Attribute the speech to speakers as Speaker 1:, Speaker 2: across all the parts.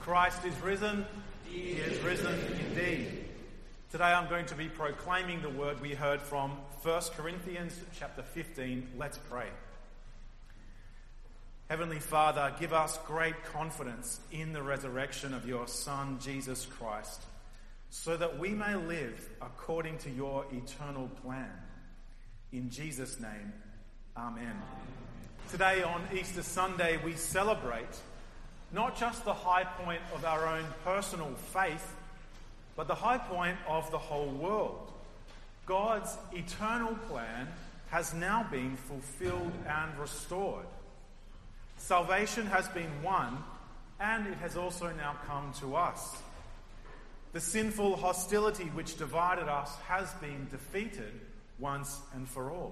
Speaker 1: Christ is risen. He is risen indeed. Today I'm going to be proclaiming the word we heard from 1 Corinthians chapter 15. Let's pray. Heavenly Father, give us great confidence in the resurrection of your Son, Jesus Christ, so that we may live according to your eternal plan. In Jesus' name, Amen. Today on Easter Sunday, we celebrate not just the high point of our own personal faith, but the high point of the whole world. God's eternal plan has now been fulfilled and restored. Salvation has been won, and it has also now come to us. The sinful hostility which divided us has been defeated once and for all.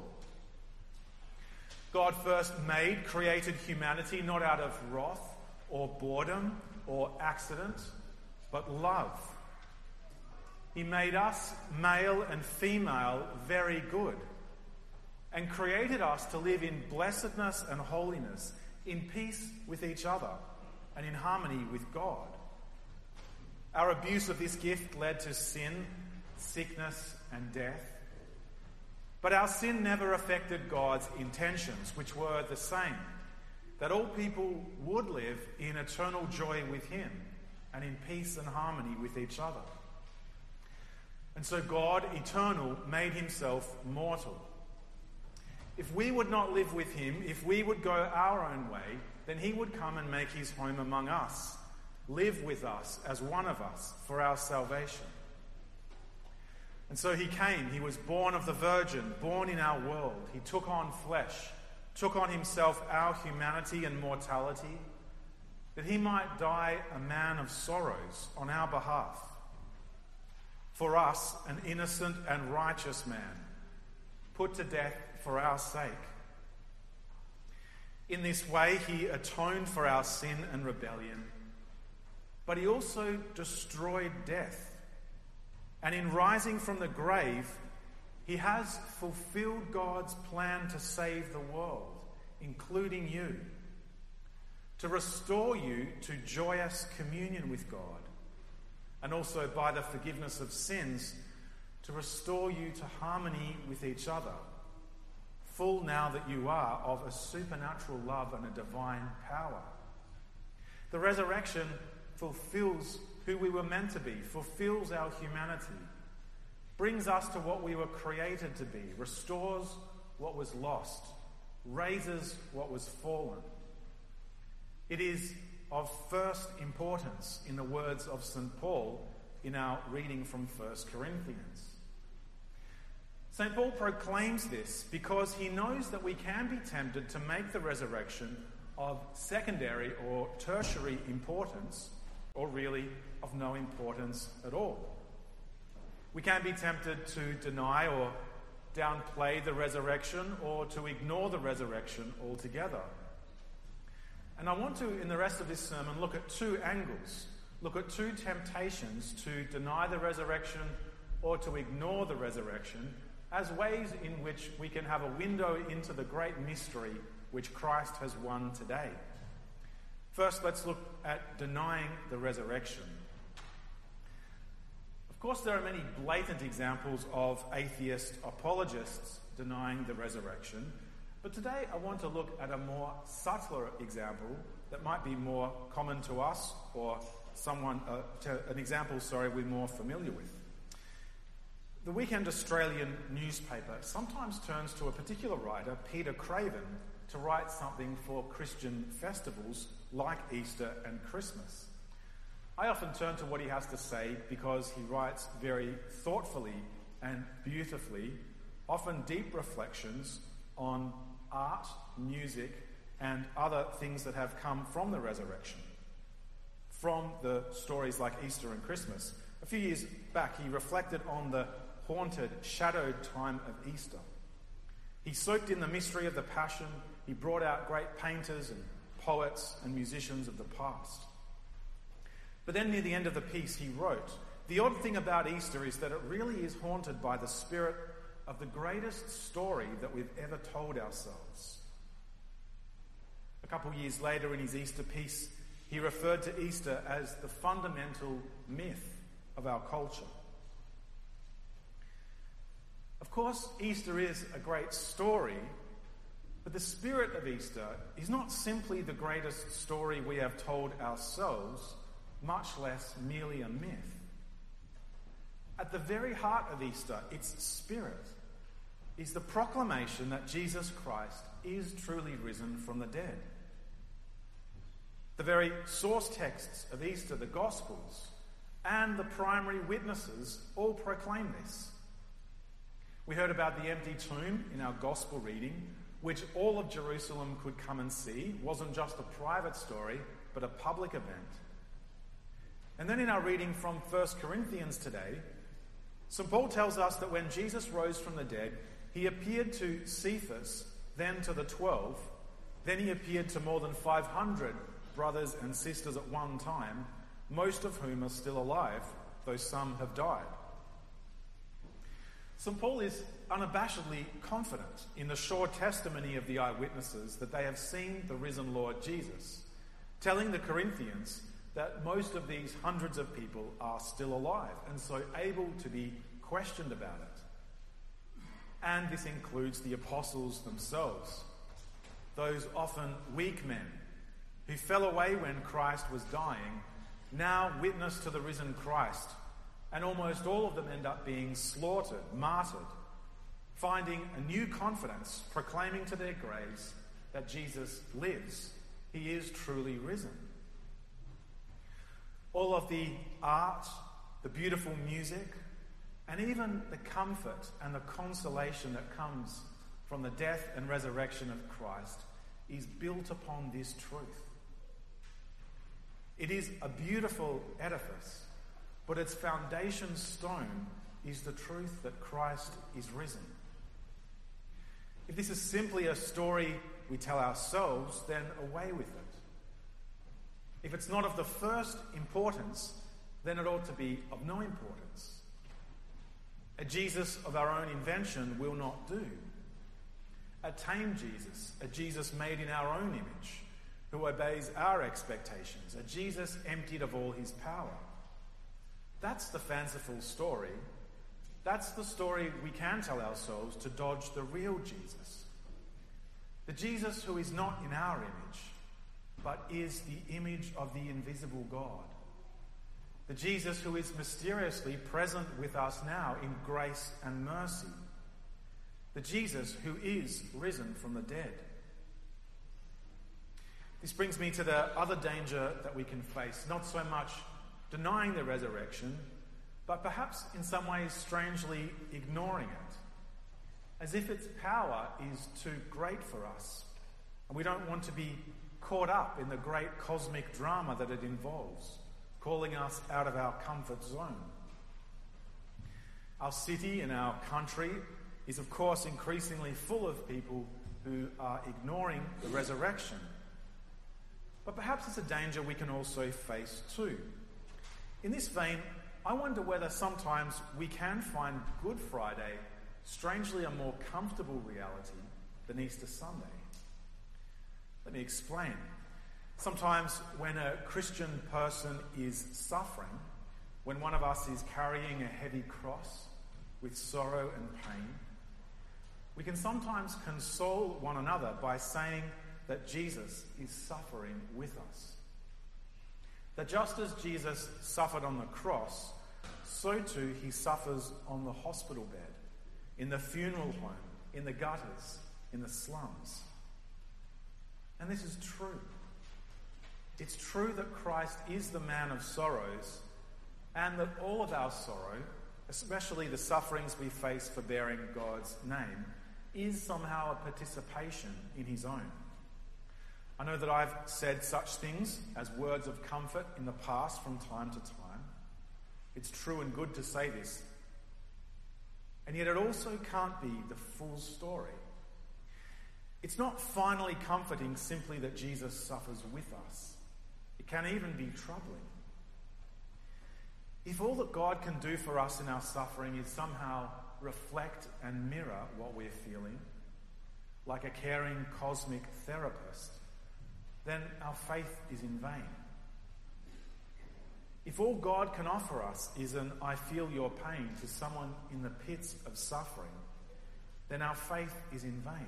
Speaker 1: God first created humanity not out of wrath or boredom or accident, but love. He made us, male and female, very good, and created us to live in blessedness and holiness, in peace with each other, and in harmony with God. Our abuse of this gift led to sin, sickness, and death. But our sin never affected God's intentions, which were the same, that all people would live in eternal joy with him and in peace and harmony with each other. And so God, eternal, made himself mortal. If we would not live with him, if we would go our own way, then he would come and make his home among us, live with us as one of us for our salvation. And so he came. He was born of the Virgin, born in our world. He took on flesh, took on himself our humanity and mortality, that he might die a man of sorrows on our behalf. For us, an innocent and righteous man, put to death for our sake. In this way, he atoned for our sin and rebellion, but he also destroyed death. And in rising from the grave, he has fulfilled God's plan to save the world, including you, to restore you to joyous communion with God, and also by the forgiveness of sins, to restore you to harmony with each other, full now that you are of a supernatural love and a divine power. The resurrection fulfills who we were meant to be, fulfills our humanity, brings us to what we were created to be, restores what was lost, raises what was fallen. It is of first importance, in the words of St. Paul in our reading from 1 Corinthians. St. Paul proclaims this because he knows that we can be tempted to make the resurrection of secondary or tertiary importance, or really of no importance at all. We can be tempted to deny or downplay the resurrection, or to ignore the resurrection altogether. And I want to, in the rest of this sermon, look at two angles, look at two temptations to deny the resurrection or to ignore the resurrection as ways in which we can have a window into the great mystery which Christ has won today. First, let's look at denying the resurrection. Of course, there are many blatant examples of atheist apologists denying the resurrection, but today I want to look at a more subtler example that might be more common to us, or an example we're more familiar with. The Weekend Australian newspaper sometimes turns to a particular writer, Peter Craven, to write something for Christian festivals like Easter and Christmas. I often turn to what he has to say because he writes very thoughtfully and beautifully, often deep reflections on art, music, and other things that have come from the resurrection, from the stories like Easter and Christmas. A few years back, he reflected on the haunted, shadowed time of Easter. He soaked in the mystery of the Passion. He brought out great painters and poets and musicians of the past. But then near the end of the piece, he wrote, "The odd thing about Easter is that it really is haunted by the spirit of the greatest story that we've ever told ourselves." A couple of years later, in his Easter piece, he referred to Easter as the fundamental myth of our culture. Of course, Easter is a great story, but the spirit of Easter is not simply the greatest story we have told ourselves, much less merely a myth. At the very heart of Easter, its spirit is the proclamation that Jesus Christ is truly risen from the dead. The very source texts of Easter, the Gospels, and the primary witnesses all proclaim this. We heard about the empty tomb in our Gospel reading, which all of Jerusalem could come and see. It wasn't just a private story, but a public event. And then in our reading from 1 Corinthians today, St. Paul tells us that when Jesus rose from the dead, he appeared to Cephas, then to the 12, then he appeared to more than 500 brothers and sisters at one time, most of whom are still alive, though some have died. St. Paul is unabashedly confident in the sure testimony of the eyewitnesses that they have seen the risen Lord Jesus, telling the Corinthians that most of these hundreds of people are still alive and so able to be questioned about it. And this includes the apostles themselves, those often weak men who fell away when Christ was dying, now witness to the risen Christ, and almost all of them end up being slaughtered, martyred, finding a new confidence, proclaiming to their graves that Jesus lives. He is truly risen. All of the art, the beautiful music, and even the comfort and the consolation that comes from the death and resurrection of Christ is built upon this truth. It is a beautiful edifice, but its foundation stone is the truth that Christ is risen. If this is simply a story we tell ourselves, then away with it. If it's not of the first importance, then it ought to be of no importance. A Jesus of our own invention will not do. A tame Jesus, a Jesus made in our own image, who obeys our expectations, a Jesus emptied of all his power. That's the fanciful story. That's the story we can tell ourselves to dodge the real Jesus. The Jesus who is not in our image, but is the image of the invisible God. The Jesus who is mysteriously present with us now in grace and mercy. The Jesus who is risen from the dead. This brings me to the other danger that we can face, not so much denying the resurrection, but perhaps in some ways strangely ignoring it, as if its power is too great for us, and we don't want to be caught up in the great cosmic drama that it involves, calling us out of our comfort zone. Our city and our country is, of course, increasingly full of people who are ignoring the resurrection. But perhaps it's a danger we can also face too. In this vein, I wonder whether sometimes we can find Good Friday strangely a more comfortable reality than Easter Sunday. Let me explain. Sometimes when a Christian person is suffering, when one of us is carrying a heavy cross with sorrow and pain, we can sometimes console one another by saying that Jesus is suffering with us. That just as Jesus suffered on the cross, so too he suffers on the hospital bed, in the funeral home, in the gutters, in the slums. And this is true. It's true that Christ is the man of sorrows, and that all of our sorrow, especially the sufferings we face for bearing God's name, is somehow a participation in his own. I know that I've said such things as words of comfort in the past from time to time. It's true and good to say this. And yet it also can't be the full story. It's not finally comforting simply that Jesus suffers with us. It can even be troubling. If all that God can do for us in our suffering is somehow reflect and mirror what we're feeling, like a caring cosmic therapist, then our faith is in vain. If all God can offer us is an "I feel your pain" to someone in the pits of suffering, then our faith is in vain.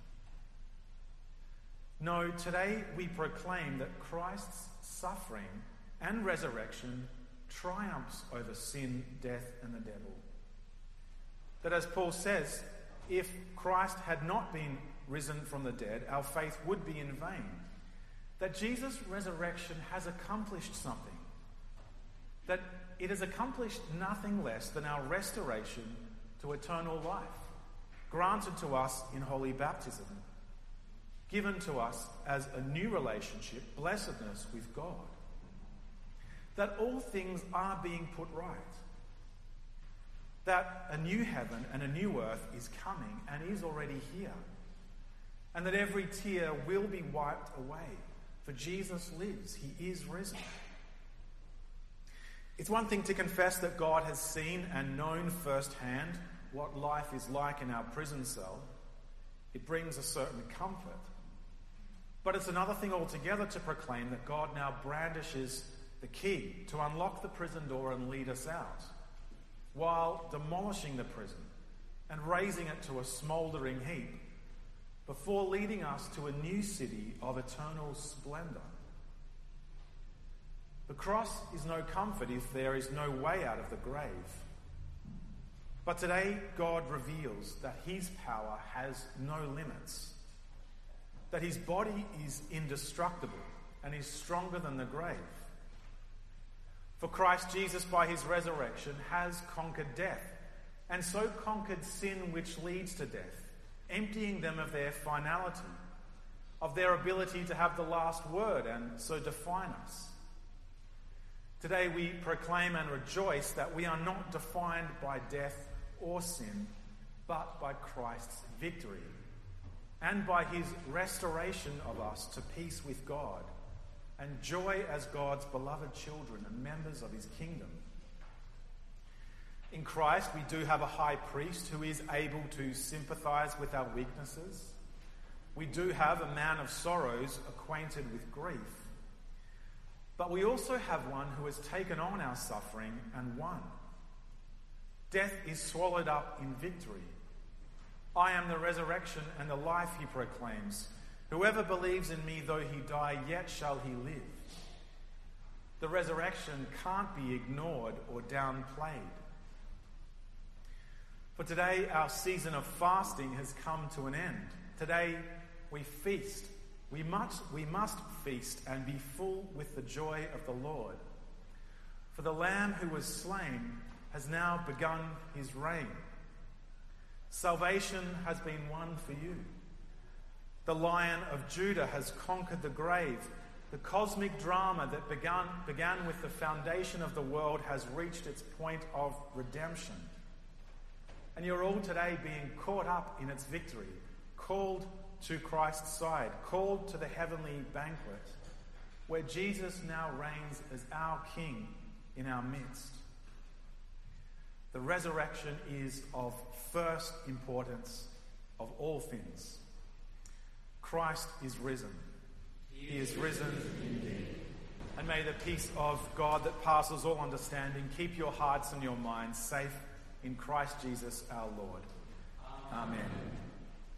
Speaker 1: No, today we proclaim that Christ's suffering and resurrection triumphs over sin, death, and the devil. That, as Paul says, if Christ had not been risen from the dead, our faith would be in vain. That Jesus' resurrection has accomplished something. That it has accomplished nothing less than our restoration to eternal life, granted to us in holy baptism, given to us as a new relationship, blessedness with God. That all things are being put right. That a new heaven and a new earth is coming and is already here. And that every tear will be wiped away, for Jesus lives, he is risen. It's one thing to confess that God has seen and known firsthand what life is like in our prison cell. It brings a certain comfort. But it's another thing altogether to proclaim that God now brandishes the key to unlock the prison door and lead us out, while demolishing the prison and razing it to a smouldering heap, before leading us to a new city of eternal splendour. The cross is no comfort if there is no way out of the grave. But today God reveals that his power has no limits, that his body is indestructible and is stronger than the grave. For Christ Jesus, by his resurrection, has conquered death, and so conquered sin which leads to death, emptying them of their finality, of their ability to have the last word and so define us. Today we proclaim and rejoice that we are not defined by death or sin, but by Christ's victory, and by his restoration of us to peace with God, and joy as God's beloved children and members of his kingdom. In Christ, we do have a high priest who is able to sympathize with our weaknesses. We do have a man of sorrows acquainted with grief. But we also have one who has taken on our suffering and won. Death is swallowed up in victory. I am the resurrection and the life, he proclaims. Whoever believes in me, though he die, yet shall he live. The resurrection can't be ignored or downplayed. For today, our season of fasting has come to an end. Today, we feast. We must feast and be full with the joy of the Lord. For the Lamb who was slain has now begun his reign. Salvation has been won for you. The Lion of Judah has conquered the grave. The cosmic drama that began with the foundation of the world has reached its point of redemption. And you're all today being caught up in its victory, called to Christ's side, called to the heavenly banquet, where Jesus now reigns as our King in our midst. The resurrection is of first importance of all things. Christ is risen. He is risen indeed. And may the peace of God that passes all understanding keep your hearts and your minds safe in Christ Jesus our Lord. Amen.